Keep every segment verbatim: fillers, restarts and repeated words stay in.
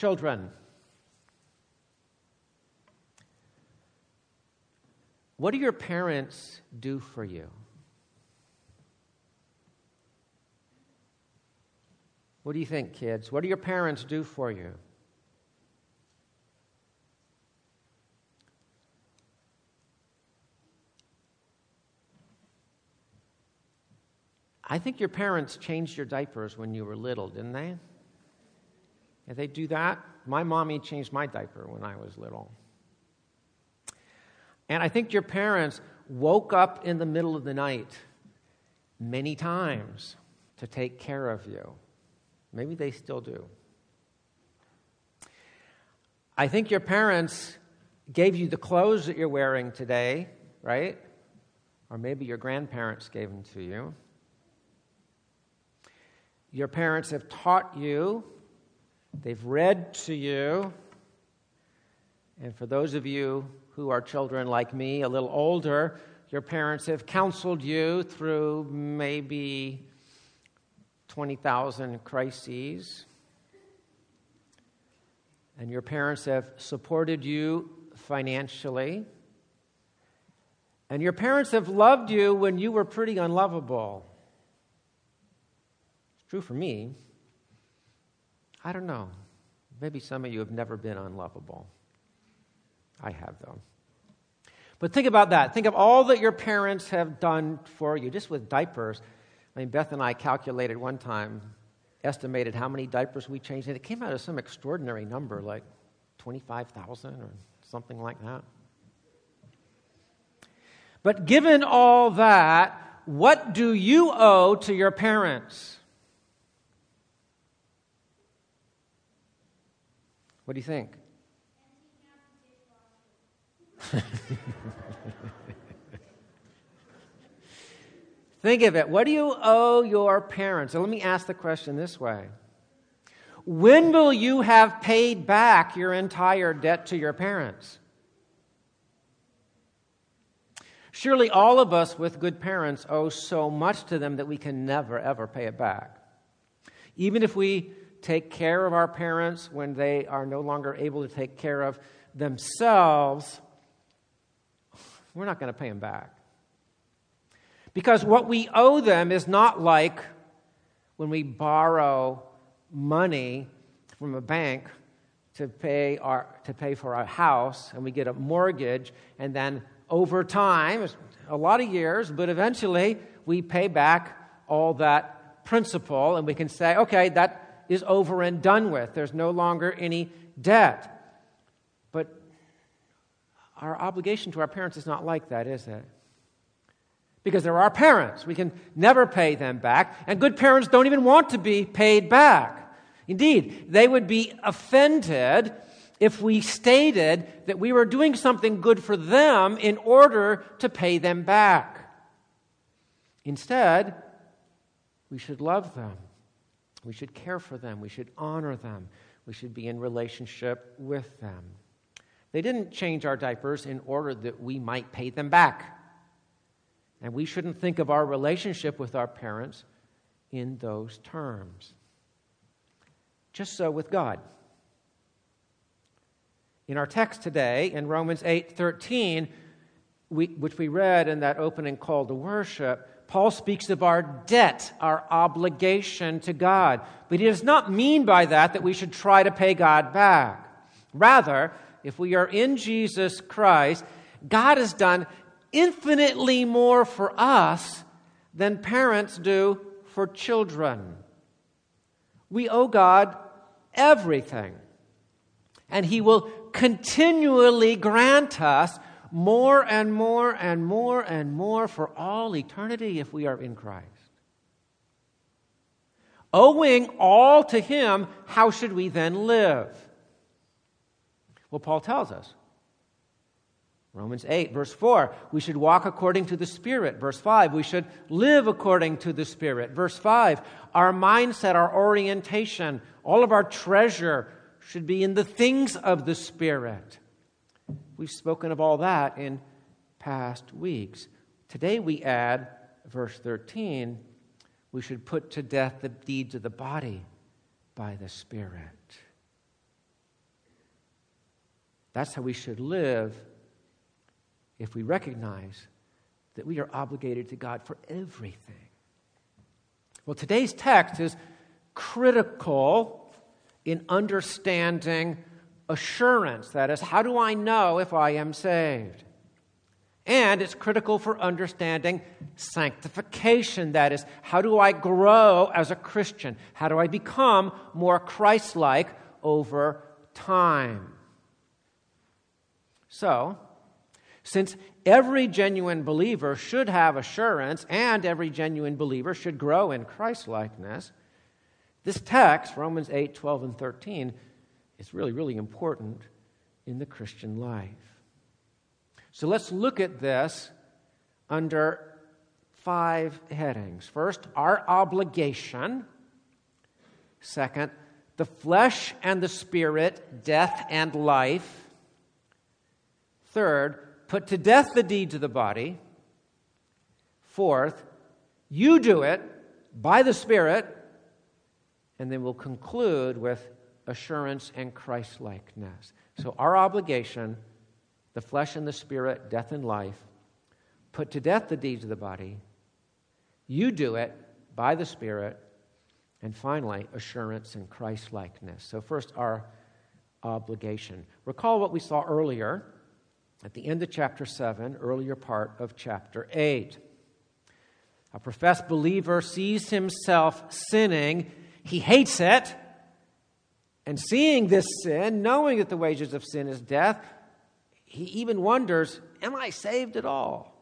Children, what do your parents do for you? What do you think, kids? What do your parents do for you? I think your parents changed your diapers when you were little, didn't they? Did they do that? My mommy changed my diaper when I was little. And I think your parents woke up in the middle of the night many times to take care of you. Maybe they still do. I think your parents gave you the clothes that you're wearing today, right? Or maybe your grandparents gave them to you. Your parents have taught you. They've read to you. And for those of you who are children like me, a little older, your parents have counseled you through maybe twenty thousand crises. And your parents have supported you financially. And your parents have loved you when you were pretty unlovable. It's true for me. I don't know. Maybe some of you have never been unlovable. I have, though. But think about that. Think of all that your parents have done for you, just with diapers. I mean, Beth and I calculated one time, estimated how many diapers we changed, and it came out as some extraordinary number, like twenty-five thousand or something like that. But given all that, what do you owe to your parents? What do you think? Think of it. What do you owe your parents? So let me ask the question this way. When will you have paid back your entire debt to your parents? Surely all of us with good parents owe so much to them that we can never, ever pay it back. Even if we take care of our parents when they are no longer able to take care of themselves, we're not going to pay them back. Because what we owe them is not like when we borrow money from a bank to pay our to pay for our house and we get a mortgage, and then over time, a lot of years, but eventually we pay back all that principal and we can say, okay, that is over and done with. There's no longer any debt. But our obligation to our parents is not like that, is it? Because they're our parents. We can never pay them back. And good parents don't even want to be paid back. Indeed, they would be offended if we stated that we were doing something good for them in order to pay them back. Instead, we should love them. We should care for them. We should honor them. We should be in relationship with them. They didn't change our diapers in order that we might pay them back. And we shouldn't think of our relationship with our parents in those terms. Just so with God. In our text today, in Romans eight thirteen, we, which we read in that opening call to worship, Paul speaks of our debt, our obligation to God. But he does not mean by that that we should try to pay God back. Rather, if we are in Jesus Christ, God has done infinitely more for us than parents do for children. We owe God everything. And He will continually grant us more and more and more and more for all eternity if we are in Christ. Owing all to Him, how should we then live? Well, Paul tells us. Romans eight, verse four, we should walk according to the Spirit. Verse five, we should live according to the Spirit. Verse five, our mindset, our orientation, all of our treasure should be in the things of the Spirit. We've spoken of all that in past weeks. Today we add, verse thirteen, we should put to death the deeds of the body by the Spirit. That's how we should live if we recognize that we are obligated to God for everything. Well, today's text is critical in understanding assurance. That is, how do I know if I am saved? And it's critical for understanding sanctification. That is, how do I grow as a Christian? How do I become more Christ-like over time? So, since every genuine believer should have assurance and every genuine believer should grow in Christ-likeness, this text, Romans eight, twelve, and thirteen, is really, really important in the Christian life. So let's look at this under five headings. First, our obligation. Second, the flesh and the spirit, death and life. Third, put to death the deeds of the body. Fourth, you do it by the Spirit. And then we'll conclude with assurance and Christ-likeness. So our obligation, the flesh and the spirit, death and life, put to death the deeds of the body. You do it by the Spirit. And finally, assurance and Christ-likeness. So first, our obligation. Recall what we saw earlier at the end of chapter seven, earlier part of chapter eight. A professed believer sees himself sinning. He hates it. And seeing this sin, knowing that the wages of sin is death, he even wonders, am I saved at all?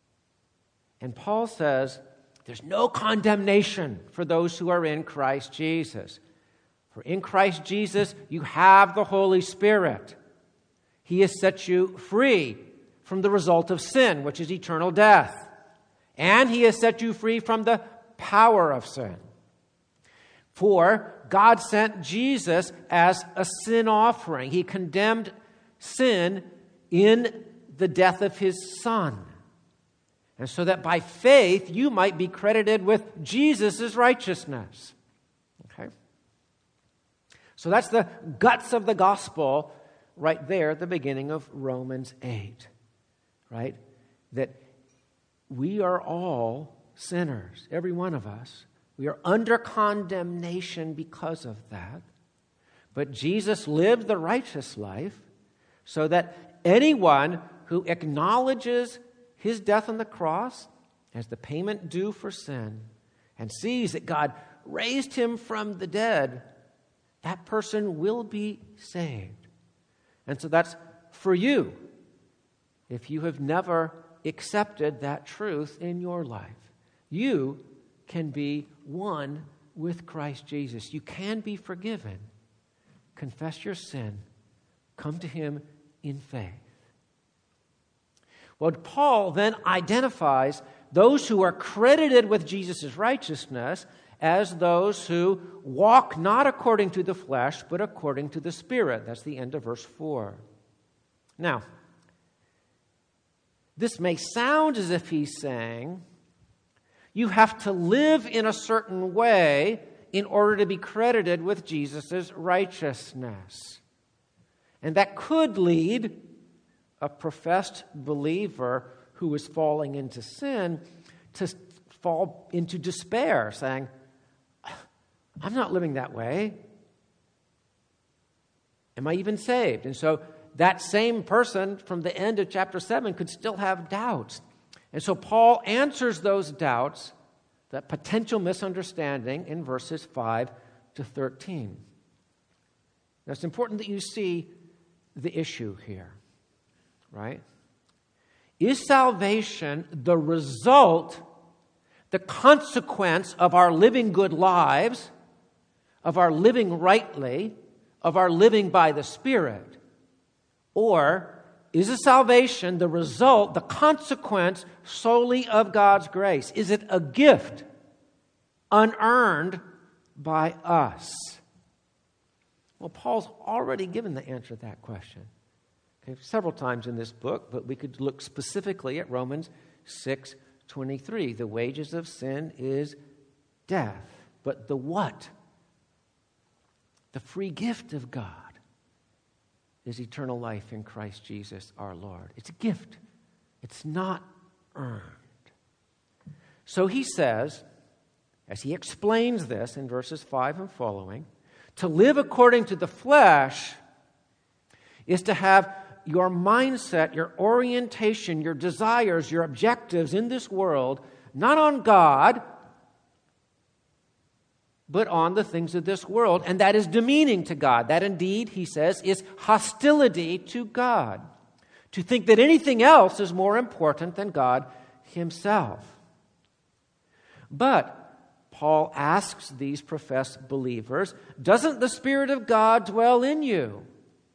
And Paul says, there's no condemnation for those who are in Christ Jesus. For in Christ Jesus, you have the Holy Spirit. He has set you free from the result of sin, which is eternal death. And He has set you free from the power of sin. For God sent Jesus as a sin offering. He condemned sin in the death of His Son. And so that by faith you might be credited with Jesus' righteousness. Okay? So that's the guts of the gospel right there at the beginning of Romans eight. Right? That we are all sinners, every one of us. We are under condemnation because of that. But Jesus lived the righteous life so that anyone who acknowledges His death on the cross as the payment due for sin and sees that God raised Him from the dead, that person will be saved. And so that's for you if you have never accepted that truth in your life. You can be one with Christ Jesus. You can be forgiven. Confess your sin. Come to Him in faith. Well, Paul then identifies those who are credited with Jesus' righteousness as those who walk not according to the flesh, but according to the Spirit. That's the end of verse four. Now, this may sound as if he's saying, you have to live in a certain way in order to be credited with Jesus' righteousness. And that could lead a professed believer who is falling into sin to fall into despair, saying, I'm not living that way. Am I even saved? And so that same person from the end of chapter seven could still have doubts. And so Paul answers those doubts, that potential misunderstanding, in verses five to thirteen. Now, it's important that you see the issue here, right? Is salvation the result, the consequence of our living good lives, of our living rightly, of our living by the Spirit? Or is the salvation the result, the consequence solely of God's grace? Is it a gift unearned by us? Well, Paul's already given the answer to that question. Okay, several times in this book, but we could look specifically at Romans six twenty-three. The wages of sin is death. But the what? The free gift of God is eternal life in Christ Jesus our Lord. It's a gift. It's not earned. So he says, as he explains this in verses five and following, to live according to the flesh is to have your mindset, your orientation, your desires, your objectives in this world, not on God, but on the things of this world. And that is demeaning to God. That indeed, he says, is hostility to God. To think that anything else is more important than God himself. But Paul asks these professed believers, doesn't the Spirit of God dwell in you?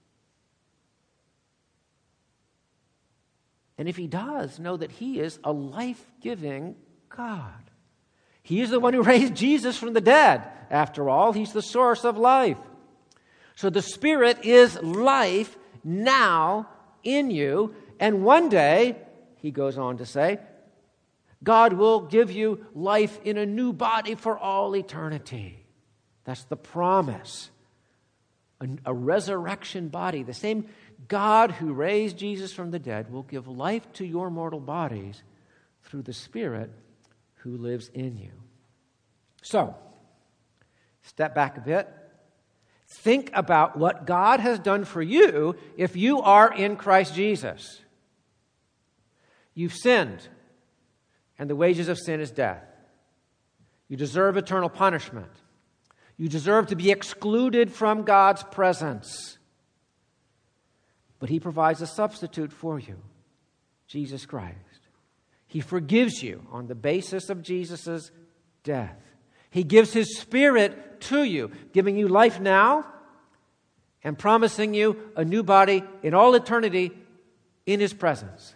And if he does, know that he is a life-giving God. He is the one who raised Jesus from the dead. After all, he's the source of life. So the Spirit is life now in you. And one day, he goes on to say, God will give you life in a new body for all eternity. That's the promise. A, a resurrection body. The same God who raised Jesus from the dead will give life to your mortal bodies through the Spirit who lives in you. So, step back a bit. Think about what God has done for you if you are in Christ Jesus. You've sinned, and the wages of sin is death. You deserve eternal punishment. You deserve to be excluded from God's presence. But he provides a substitute for you, Jesus Christ. He forgives you on the basis of Jesus' death. He gives his Spirit to you, giving you life now and promising you a new body in all eternity in his presence.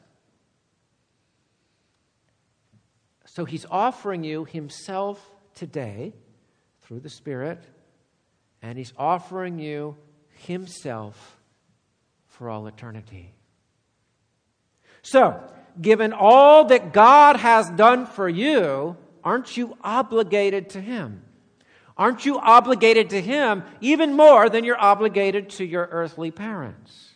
So he's offering you himself today through the Spirit, and he's offering you himself for all eternity. So, given all that God has done for you, aren't you obligated to him? Aren't you obligated to him even more than you're obligated to your earthly parents?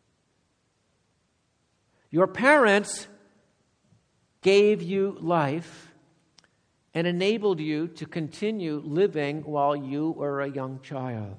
Your parents gave you life and enabled you to continue living while you were a young child.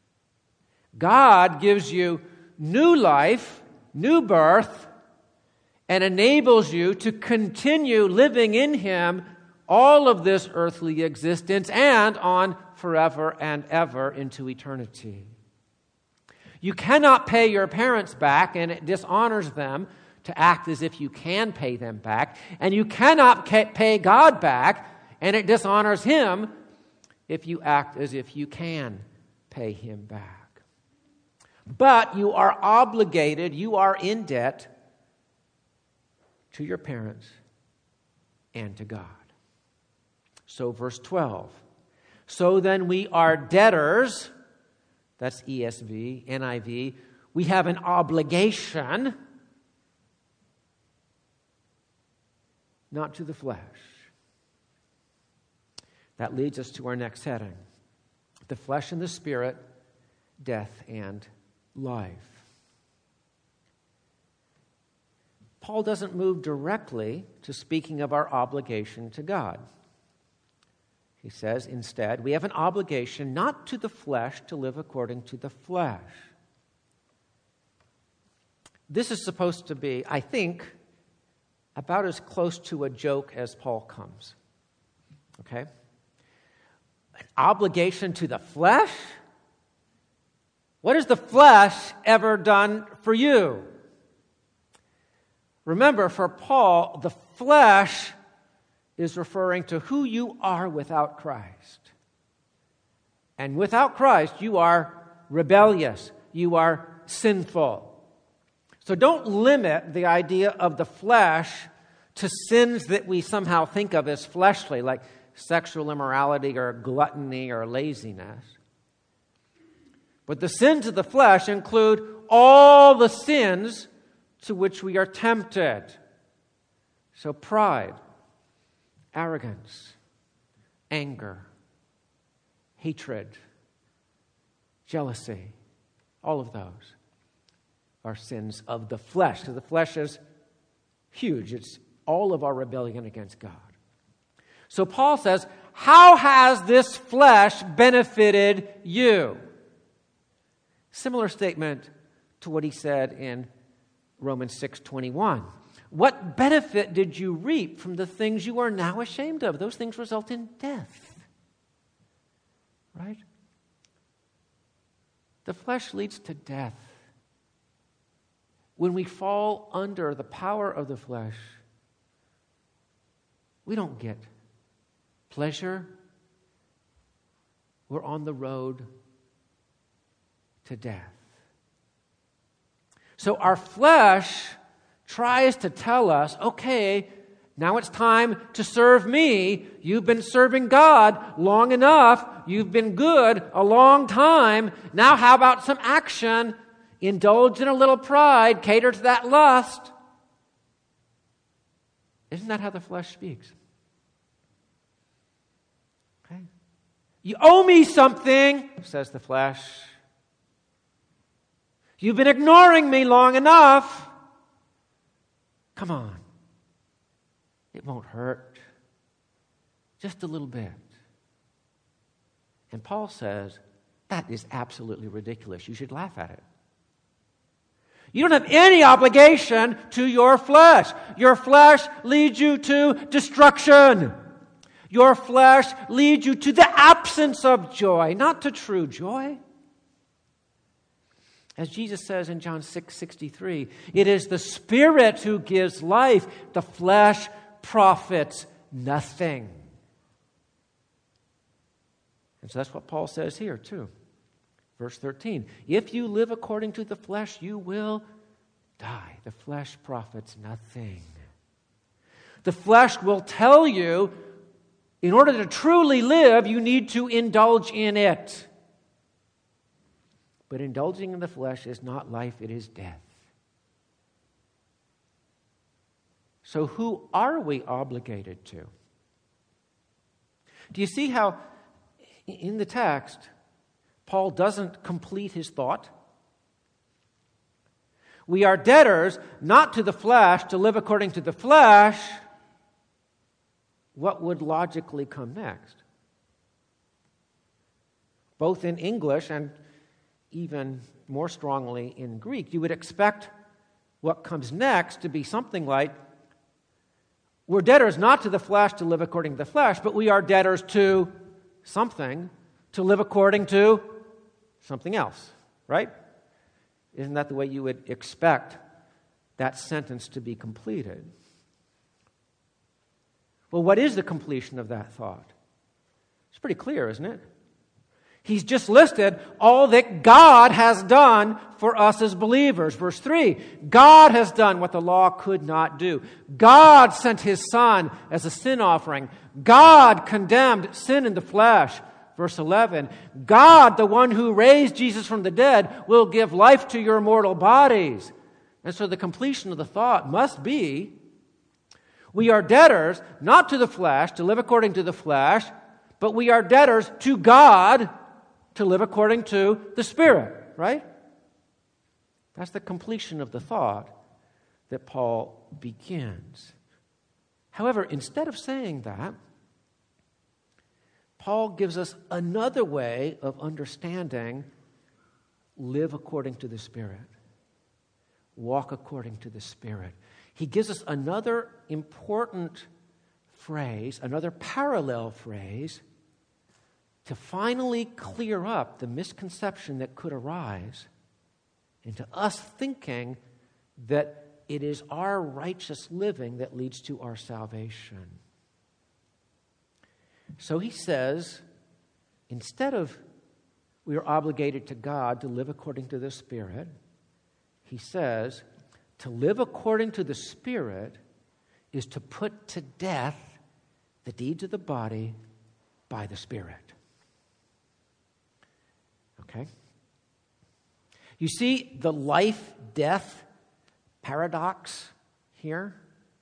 God gives you new life, new birth, and enables you to continue living in him all of this earthly existence and on forever and ever into eternity. You cannot pay your parents back, and it dishonors them to act as if you can pay them back. And you cannot pay God back, and it dishonors him if you act as if you can pay him back. But you are obligated, you are in debt to your parents and to God. So verse twelve, so then we are debtors, that's E S V, N I V, we have an obligation, not to the flesh. That leads us to our next heading, the flesh and the spirit, death and life. Paul doesn't move directly to speaking of our obligation to God. He says, instead, we have an obligation not to the flesh to live according to the flesh. This is supposed to be, I think, about as close to a joke as Paul comes. Okay? An obligation to the flesh? What has the flesh ever done for you? Remember, for Paul, the flesh is referring to who you are without Christ. And without Christ, you are rebellious. You are sinful. So don't limit the idea of the flesh to sins that we somehow think of as fleshly, like sexual immorality or gluttony or laziness. But the sins of the flesh include all the sins to which we are tempted. So pride, arrogance, anger, hatred, jealousy, all of those. our sins of the flesh. Because the flesh is huge. It's all of our rebellion against God. So Paul says, how has this flesh benefited you? Similar statement to what he said in Romans six twenty-one. What benefit did you reap from the things you are now ashamed of? Those things result in death. Right? The flesh leads to death. When we fall under the power of the flesh, we don't get pleasure. We're on the road to death. So our flesh tries to tell us, okay, now it's time to serve me. You've been serving God long enough. You've been good a long time. Now how about some action? Indulge in a little pride. Cater to that lust. Isn't that how the flesh speaks? Okay. You owe me something, says the flesh. You've been ignoring me long enough. Come on. It won't hurt. Just a little bit. And Paul says, that is absolutely ridiculous. You should laugh at it. You don't have any obligation to your flesh. Your flesh leads you to destruction. Your flesh leads you to the absence of joy, not to true joy. As Jesus says in John six sixty-three, it is the Spirit who gives life. The flesh profits nothing. And so that's what Paul says here too. Verse thirteen, if you live according to the flesh, you will die. The flesh profits nothing. The flesh will tell you, in order to truly live, you need to indulge in it. But indulging in the flesh is not life, it is death. So who are we obligated to? Do you see how in the text, Paul doesn't complete his thought? We are debtors, not to the flesh, to live according to the flesh. What would logically come next? Both in English and even more strongly in Greek, you would expect what comes next to be something like, we're debtors not to the flesh to live according to the flesh, but we are debtors to something to live according to something else, right? Isn't that the way you would expect that sentence to be completed? Well, what is the completion of that thought? It's pretty clear, isn't it? He's just listed all that God has done for us as believers. Verse three, God has done what the law could not do. God sent His Son as a sin offering. God condemned sin in the flesh. Verse eleven, God, the one who raised Jesus from the dead, will give life to your mortal bodies. And so the completion of the thought must be, we are debtors, not to the flesh, to live according to the flesh, but we are debtors to God, to live according to the Spirit, right? That's the completion of the thought that Paul begins. However, instead of saying that, Paul gives us another way of understanding live according to the Spirit, walk according to the Spirit. He gives us another important phrase, another parallel phrase, to finally clear up the misconception that could arise into us thinking that it is our righteous living that leads to our salvation. So he says, instead of we are obligated to God to live according to the Spirit, he says, to live according to the Spirit is to put to death the deeds of the body by the Spirit. Okay? You see the life-death paradox here?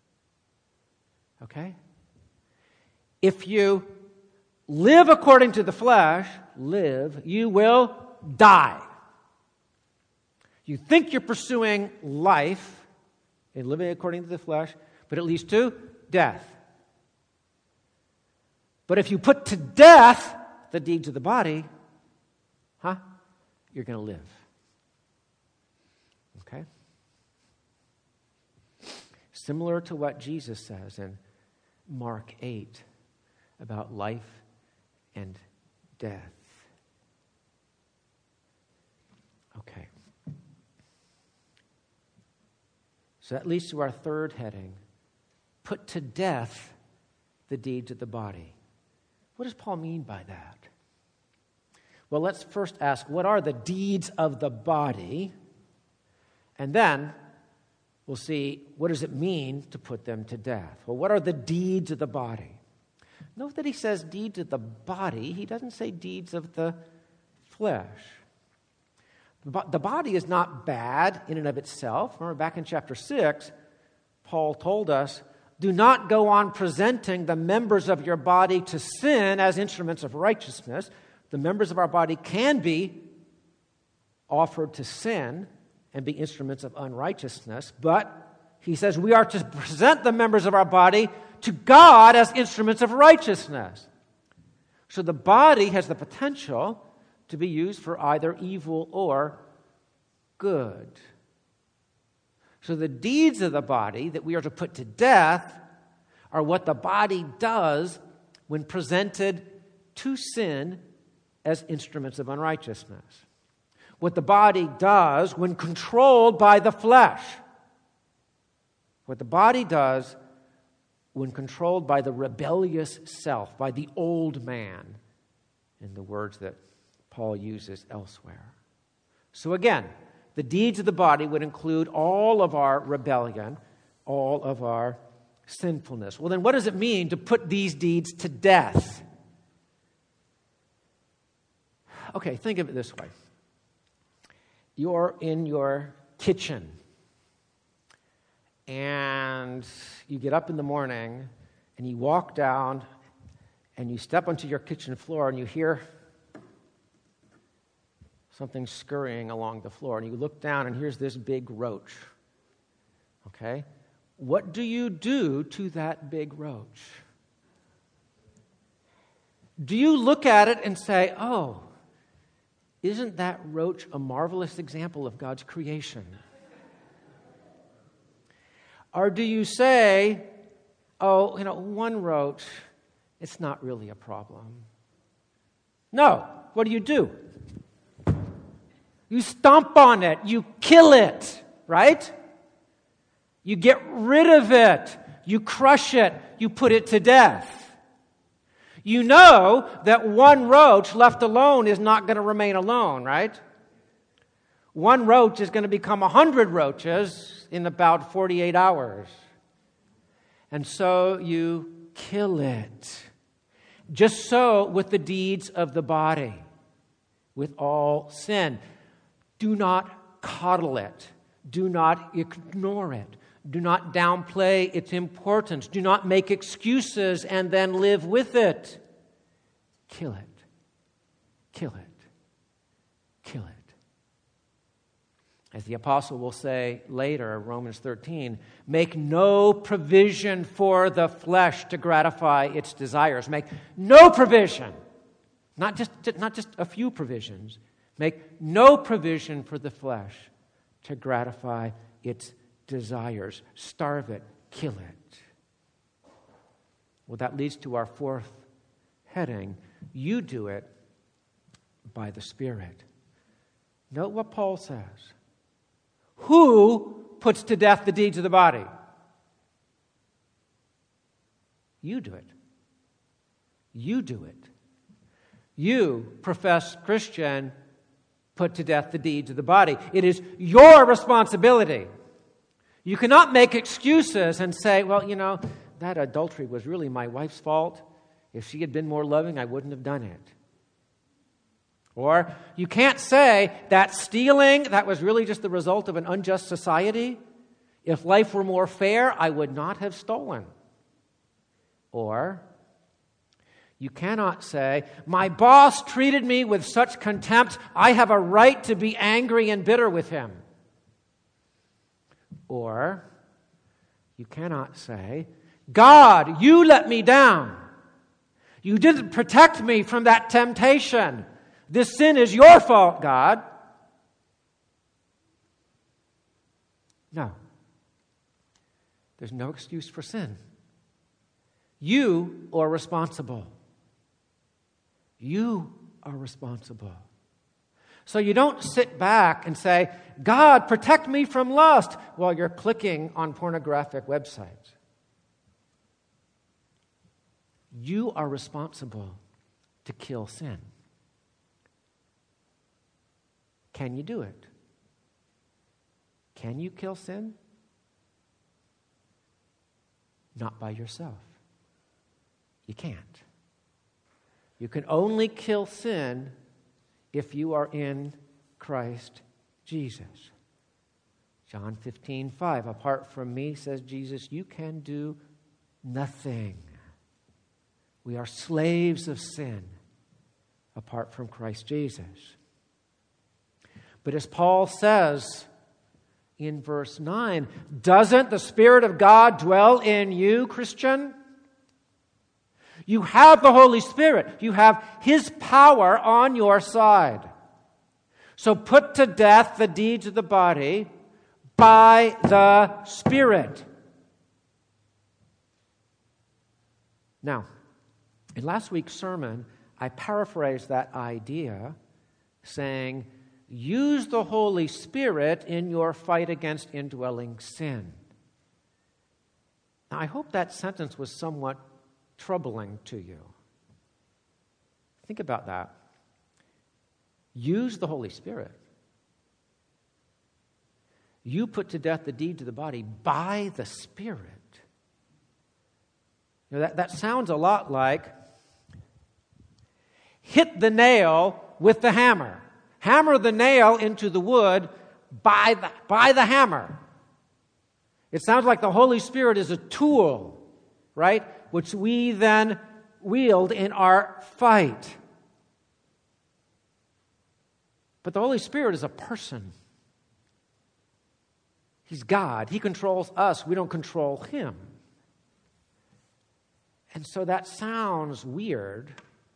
Okay? If you live according to the flesh, live, you will die. You think you're pursuing life and living according to the flesh, but it leads to death. But if you put to death the deeds of the body, huh, you're going to live. Okay? Similar to what Jesus says in Mark eight about life and death. Okay. So that leads to our third heading. Put to death the deeds of the body. What does Paul mean by that? Well, let's first ask, what are the deeds of the body? And then we'll see, what does it mean to put them to death? Well, what are the deeds of the body? Note that he says deeds of the body. He doesn't say deeds of the flesh. The body is not bad in and of itself. Remember back in chapter six, Paul told us, do not go on presenting the members of your body to sin as instruments of righteousness. The members of our body can be offered to sin and be instruments of unrighteousness, but he says we are to present the members of our body to God as instruments of righteousness. So the body has the potential to be used for either evil or good. So the deeds of the body that we are to put to death are what the body does when presented to sin as instruments of unrighteousness. What the body does when controlled by the flesh. What the body does when controlled by the rebellious self, by the old man, in the words that Paul uses elsewhere. So again, the deeds of the body would include all of our rebellion, all of our sinfulness. Well, then what does it mean to put these deeds to death? Okay, think of it this way. You're in your kitchen, and you get up in the morning, and you walk down, and you step onto your kitchen floor, and you hear something scurrying along the floor, and you look down, and here's this big roach. Okay? What do you do to that big roach? Do you look at it and say, oh, isn't that roach a marvelous example of God's creation? Or do you say, oh, you know, one roach, it's not really a problem? No. What do you do? You stomp on it. You kill it, right? You get rid of it. You crush it. You put it to death. You know that one roach left alone is not going to remain alone, right? One roach is going to become a hundred roaches in about forty-eight hours. And so you kill it. Just so with the deeds of the body, with all sin. Do not coddle it. Do not ignore it. Do not downplay its importance. Do not make excuses and then live with it. Kill it. Kill it. Kill it. As the apostle will say later, Romans thirteen, make no provision for the flesh to gratify its desires. Make no provision. Not just, not just a few provisions. Make no provision for the flesh to gratify its desires. Starve it. Kill it. Well, that leads to our fourth heading. You do it by the Spirit. Note what Paul says. Who puts to death the deeds of the body? You do it. You do it. You, professed Christian, put to death the deeds of the body. It is your responsibility. You cannot make excuses and say, well, you know, that adultery was really my wife's fault. If she had been more loving, I wouldn't have done it. Or you can't say that stealing, that was really just the result of an unjust society. If life were more fair, I would not have stolen. Or you cannot say, my boss treated me with such contempt, I have a right to be angry and bitter with him. Or you cannot say, God, you let me down. You didn't protect me from that temptation. This sin is your fault, God. No. There's no excuse for sin. You are responsible. You are responsible. So you don't sit back and say, God, protect me from lust, while you're clicking on pornographic websites. You are responsible to kill sin. Can you do it? Can you kill sin? Not by yourself. You can't. You can only kill sin if you are in Christ Jesus. John fifteen five, apart from me, says Jesus, you can do nothing. We are slaves of sin apart from Christ Jesus. But as Paul says in verse nine, doesn't the Spirit of God dwell in you, Christian? You have the Holy Spirit. You have His power on your side. So put to death the deeds of the body by the Spirit. Now, in last week's sermon, I paraphrased that idea, saying, use the Holy Spirit in your fight against indwelling sin. Now, I hope that sentence was somewhat troubling to you. Think about that. Use the Holy Spirit. You put to death the deeds of the body by the Spirit. You know, that, that sounds a lot like hit the nail with the hammer. Hammer the nail into the wood by the, by the hammer. It sounds like the Holy Spirit is a tool, right? Which we then wield in our fight. But the Holy Spirit is a person. He's God. He controls us. We don't control Him. And so that sounds weird.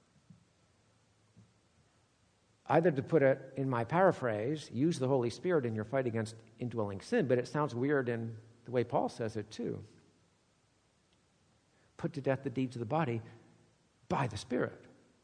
Either to put it in my paraphrase, use the Holy Spirit in your fight against indwelling sin, but it sounds weird in the way Paul says it too. Put to death the deeds of the body by the Spirit.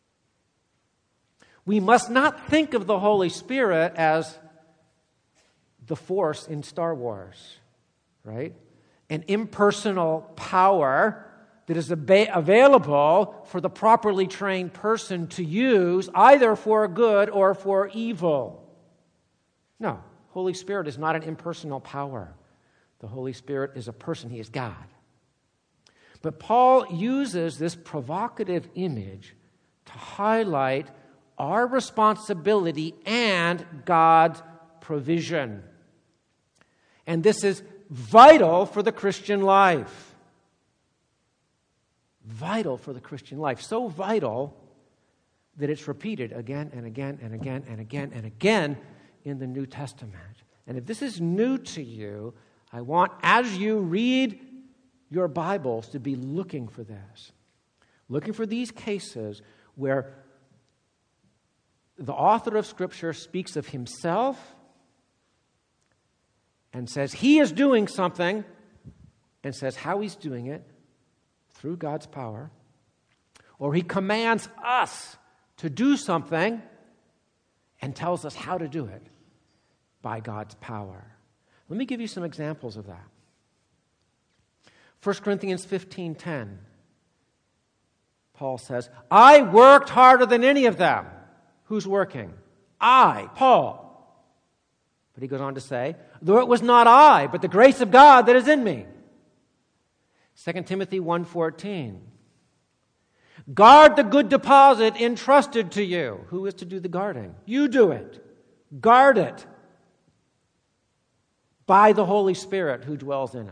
We must not think of the Holy Spirit as the Force in Star Wars, right? An impersonal power that is ab- available for the properly trained person to use either for good or for evil. No, Holy Spirit is not an impersonal power. The Holy Spirit is a person. He is God. But Paul uses this provocative image to highlight our responsibility and God's provision. And this is vital for the Christian life. Vital for the Christian life. So vital that it's repeated again and again and again and again and again in the New Testament. And if this is new to you, I want, as you read your Bibles, to be looking for this. Looking for these cases where the author of Scripture speaks of himself and says he is doing something and says how he's doing it through God's power, or he commands us to do something and tells us how to do it by God's power. Let me give you some examples of that. First Corinthians fifteen ten. Paul says, I worked harder than any of them. Who's working? I, Paul. But he goes on to say, though it was not I, but the grace of God that is in me. Second Timothy one fourteen. Guard the good deposit entrusted to you. Who is to do the guarding? You do it. Guard it by the Holy Spirit who dwells in us.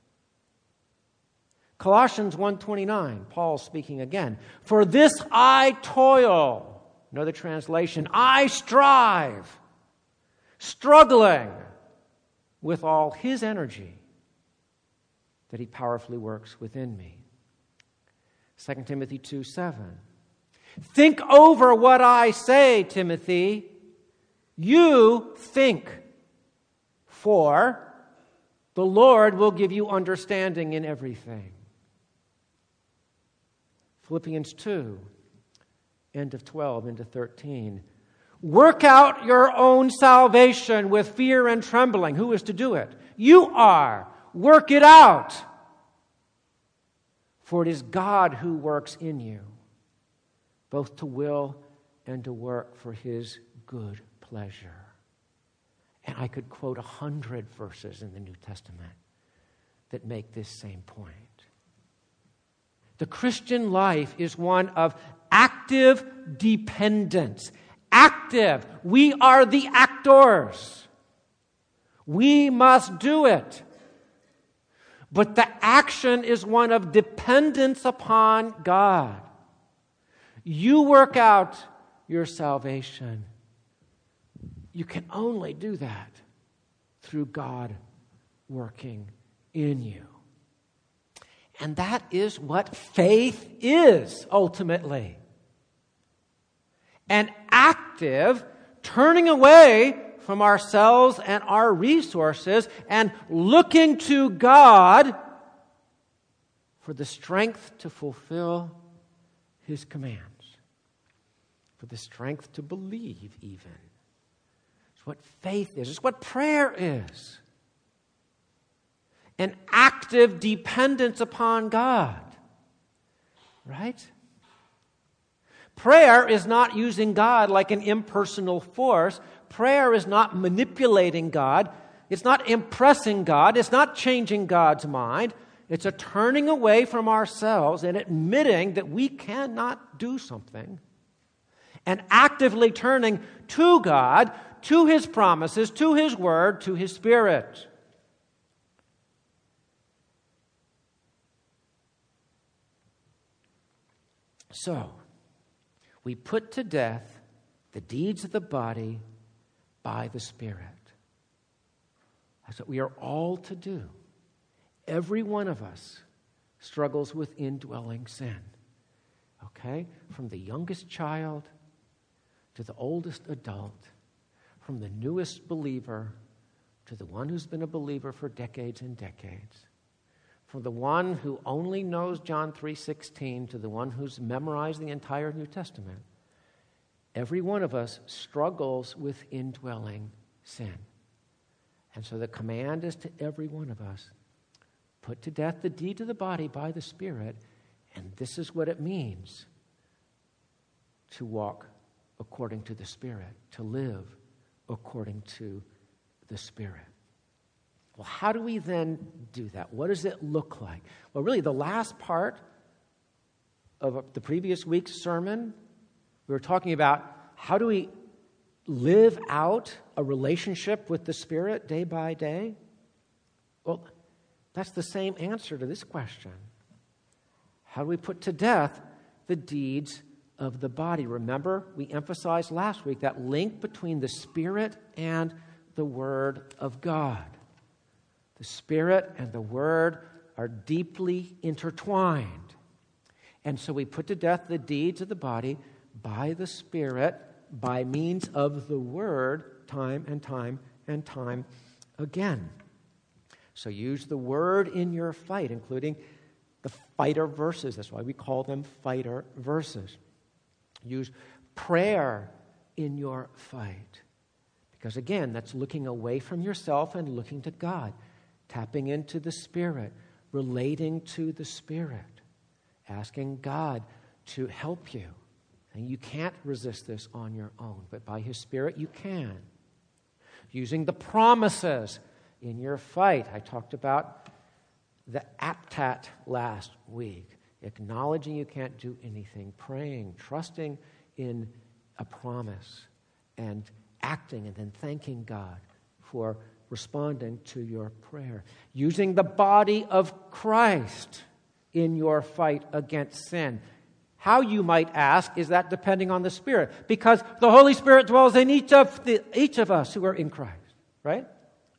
Colossians one twenty-nine, Paul speaking again. For this I toil. Another translation, I strive, struggling with all His energy that He powerfully works within me. Second Timothy two seven. Think over what I say, Timothy. You think, for the Lord will give you understanding in everything. Philippians two, end of twelve into thirteen. Work out your own salvation with fear and trembling. Who is to do it? You are. Work it out. For it is God who works in you, both to will and to work for His good pleasure. And I could quote a hundred verses in the New Testament that make this same point. The Christian life is one of active dependence. Active. We are the actors. We must do it. But the action is one of dependence upon God. You work out your salvation. You can only do that through God working in you. And that is what faith is, ultimately. An active turning away from ourselves and our resources and looking to God for the strength to fulfill His commands, for the strength to believe even. It's what faith is. It's what prayer is. An active dependence upon God. Right? Prayer is not using God like an impersonal force. Prayer is not manipulating God. It's not impressing God. It's not changing God's mind. It's a turning away from ourselves and admitting that we cannot do something and actively turning to God, to His promises, to His Word, to His Spirit. So, we put to death the deeds of the body by the Spirit. That's what we are all to do. Every one of us struggles with indwelling sin. Okay? From the youngest child to the oldest adult, from the newest believer to the one who's been a believer for decades and decades, from the one who only knows John three sixteen to the one who's memorized the entire New Testament. Every one of us struggles with indwelling sin. And so the command is to every one of us, put to death the deed of the body by the Spirit, and this is what it means to walk according to the Spirit, to live according to the Spirit. Well, how do we then do that? What does it look like? Well, really, the last part of the previous week's sermon, we were talking about how do we live out a relationship with the Spirit day by day? Well, that's the same answer to this question. How do we put to death the deeds of the body? Remember, we emphasized last week that link between the Spirit and the Word of God. The Spirit and the Word are deeply intertwined. And so we put to death the deeds of the body by the Spirit, by means of the Word, time and time and time again. So use the Word in your fight, including the fighter verses. That's why we call them fighter verses. Use prayer in your fight. Because again, that's looking away from yourself and looking to God. Tapping into the Spirit, relating to the Spirit, asking God to help you. And you can't resist this on your own, but by His Spirit you can. Using the promises in your fight. I talked about the aptat last week. Acknowledging you can't do anything, praying, trusting in a promise, and acting and then thanking God for responding to your prayer. Using the body of Christ in your fight against sin. How, you might ask, is that depending on the Spirit? Because the Holy Spirit dwells in each of the, each of us who are in Christ, right?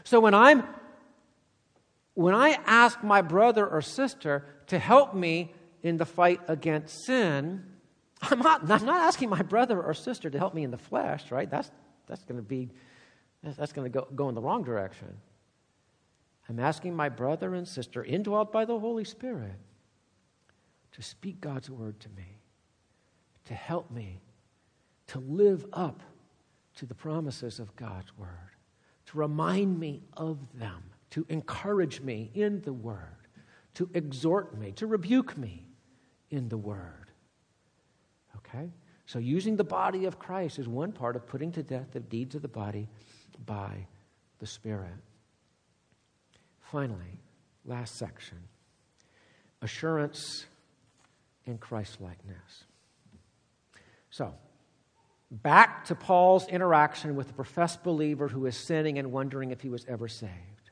So when I'm when I ask my brother or sister to help me in the fight against sin, I'm not, I'm not asking my brother or sister to help me in the flesh, right? That's that's going to be that's going to go, go in the wrong direction. I'm asking my brother and sister, indwelt by the Holy Spirit, to speak God's word to me, to help me to live up to the promises of God's word, to remind me of them, to encourage me in the word, to exhort me, to rebuke me in the word. Okay? So using the body of Christ is one part of putting to death the deeds of the body by the Spirit. Finally, last section, assurance in Christ-likeness. So, back to Paul's interaction with the professed believer who is sinning and wondering if he was ever saved.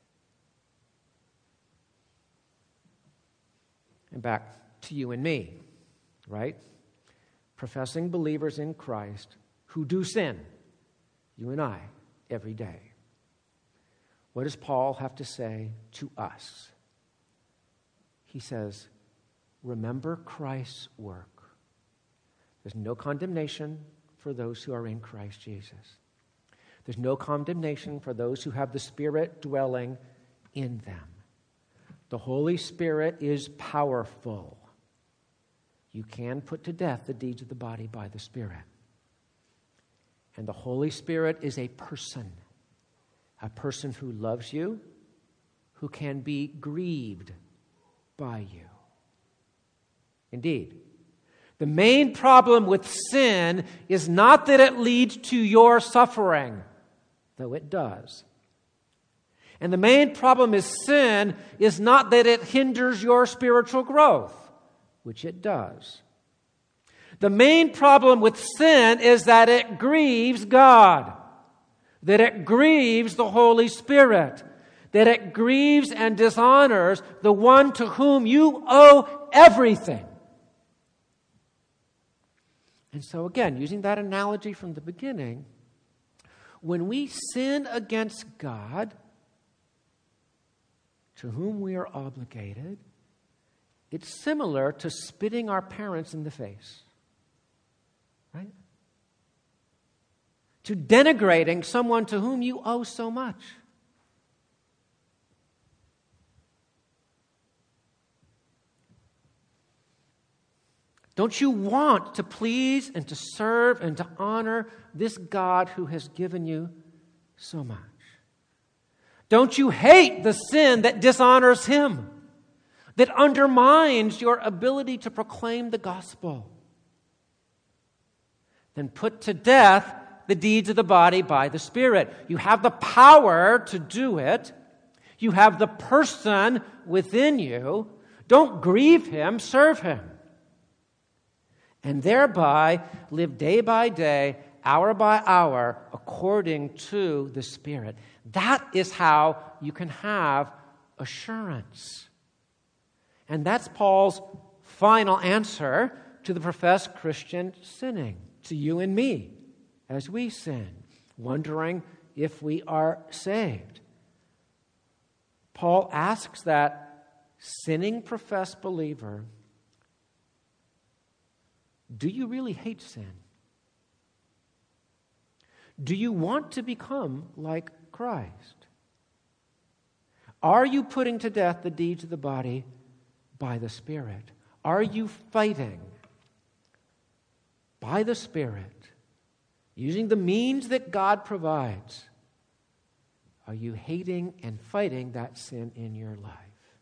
And back to you and me, right? Professing believers in Christ who do sin, you and I, every day. What does Paul have to say to us? He says, remember Christ's work. There's no condemnation for those who are in Christ Jesus. There's no condemnation for those who have the Spirit dwelling in them. The Holy Spirit is powerful. You can put to death the deeds of the body by the Spirit. And the Holy Spirit is a person, a person who loves you, who can be grieved by you. Indeed, the main problem with sin is not that it leads to your suffering, though it does. And the main problem is sin is not that it hinders your spiritual growth, which it does. The main problem with sin is that it grieves God, that it grieves the Holy Spirit, that it grieves and dishonors the one to whom you owe everything. And so again, using that analogy from the beginning, when we sin against God, to whom we are obligated, it's similar to spitting our parents in the face, right? To denigrating someone to whom you owe so much. Don't you want to please and to serve and to honor this God who has given you so much? Don't you hate the sin that dishonors Him, that undermines your ability to proclaim the gospel? Then put to death the deeds of the body by the Spirit. You have the power to do it. You have the person within you. Don't grieve Him, serve Him. And thereby live day by day, hour by hour, according to the Spirit. That is how you can have assurance. And that's Paul's final answer to the professed Christian sinning, to you and me, as we sin, wondering if we are saved. Paul asks that sinning professed believer, do you really hate sin? Do you want to become like Christ? Are you putting to death the deeds of the body by the Spirit? Are you fighting by the Spirit, using the means that God provides? Are you hating and fighting that sin in your life?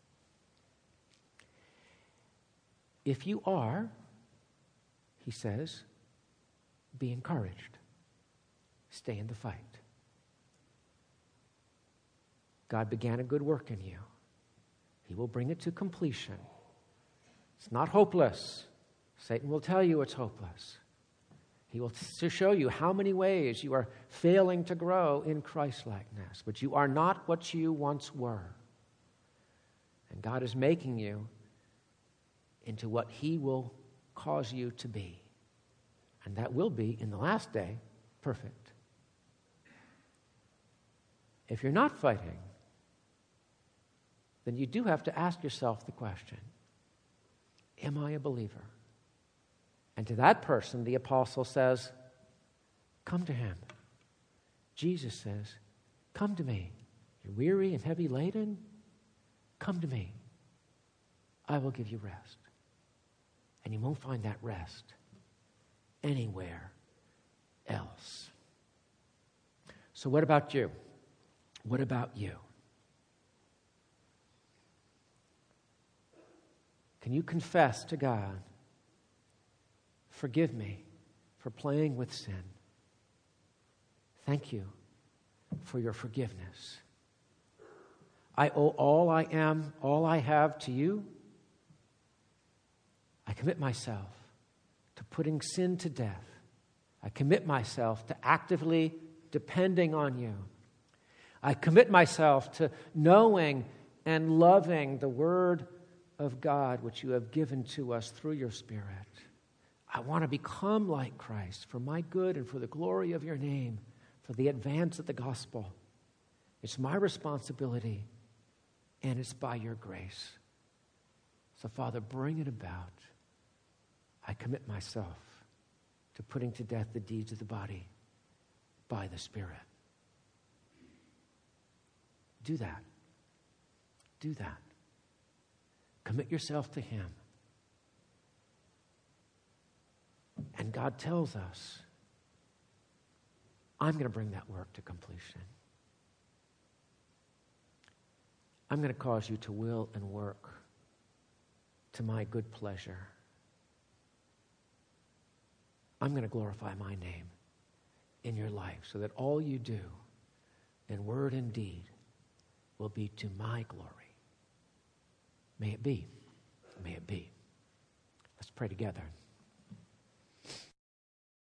If you are, he says, be encouraged. Stay in the fight. God began a good work in you. He will bring it to completion. It's not hopeless. Satan will tell you it's hopeless. He will to show you how many ways you are failing to grow in Christ-likeness, but you are not what you once were. And God is making you into what He will cause you to be. And that will be, in the last day, perfect. If you're not fighting, then you do have to ask yourself the question, am I a believer? And to that person, the apostle says, come to him. Jesus says, come to me. You're weary and heavy laden? Come to me. I will give you rest. And you won't find that rest anywhere else. So what about you? What about you? Can you confess to God, forgive me for playing with sin. Thank you for your forgiveness. I owe all I am, all I have to you. I commit myself to putting sin to death. I commit myself to actively depending on you. I commit myself to knowing and loving the Word of God, which you have given to us through your Spirit. I want to become like Christ for my good and for the glory of your name, for the advance of the gospel. It's my responsibility, and it's by your grace. So, Father, bring it about. I commit myself to putting to death the deeds of the body by the Spirit. Do that. Do that. Commit yourself to him. And God tells us, I'm going to bring that work to completion. I'm going to cause you to will and work to my good pleasure. I'm going to glorify my name in your life so that all you do in word and deed will be to my glory. May it be. May it be. Let's pray together.